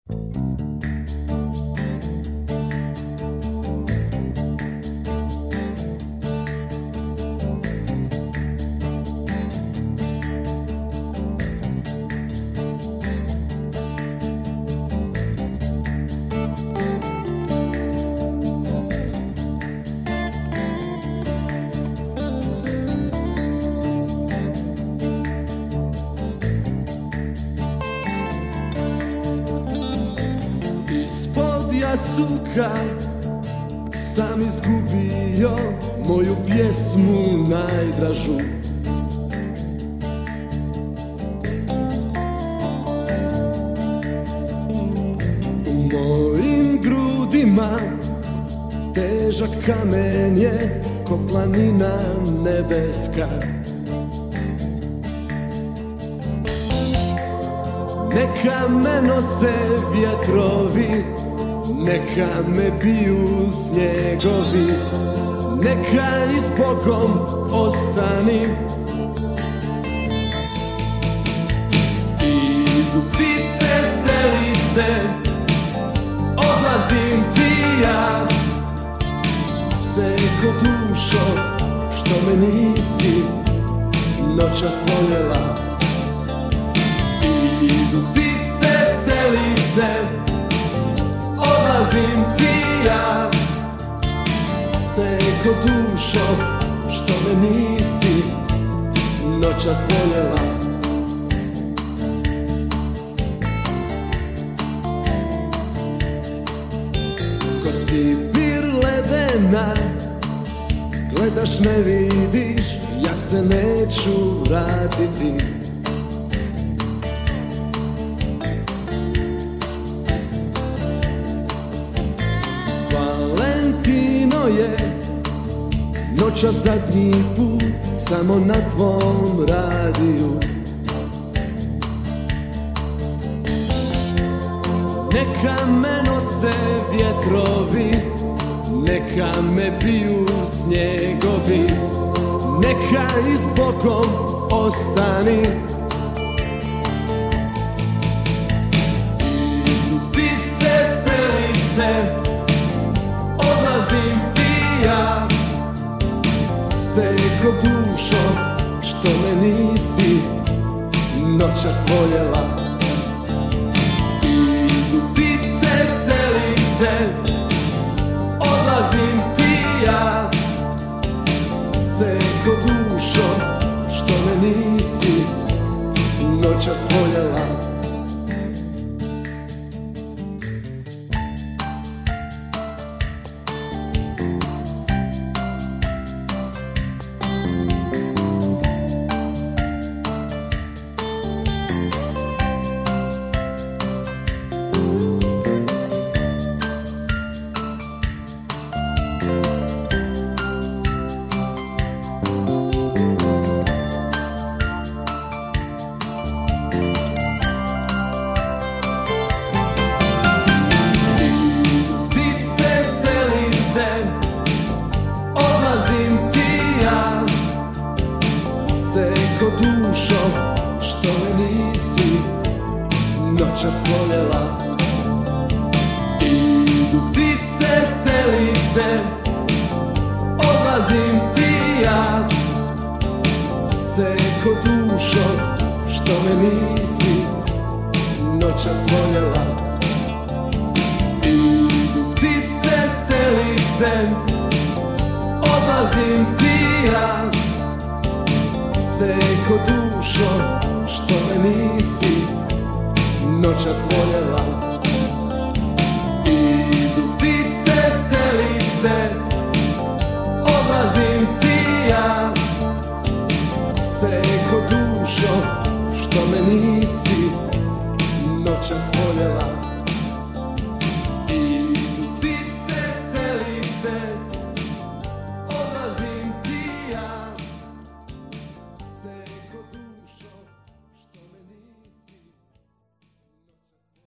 Ispod jastuka sam izgubio moju pjesmu najdražu. U mojim grudima težak kamen je ko planina nebeska. Neka me nose vjetrovi, neka me biju snjegovi, neka i s Bogom ostanim. Idu ptice, selice, odlazim ti ja. Seko dušo, što me nisi noćas voljela. Idu ptice, selice, odlazim ti ja. Seko dušo, što me nisi noćas voljela. Ko Sibir ledena, gledaš ne vidiš, ja se neću vratiti. Valentino je noća zadnji put samo na tvom radiju. Neka me nose vjetrovi, neka me biju snjegovi, neka i s Bogom ostani. Idu ptice, selice, odlazim ti ja. Seko dušo, što me nisi noćas voljela. Idu ptice, selice, odlazim ti ja. Seko dušo, što me nisi noćas voljela. Odlazim ti ja. Seko dušo, što me nisi noćas voljela. Idu ptice, selice, odlazim ti ja. Seko dušo, što me nisi noćas voljela. Idu ptice, selice, odlazim ti ja. Seko dušo, što me nisi noćas voljela. Idu ptice, selice, odlazim ti ja. Seko dušo, što me nisi noćas voljela.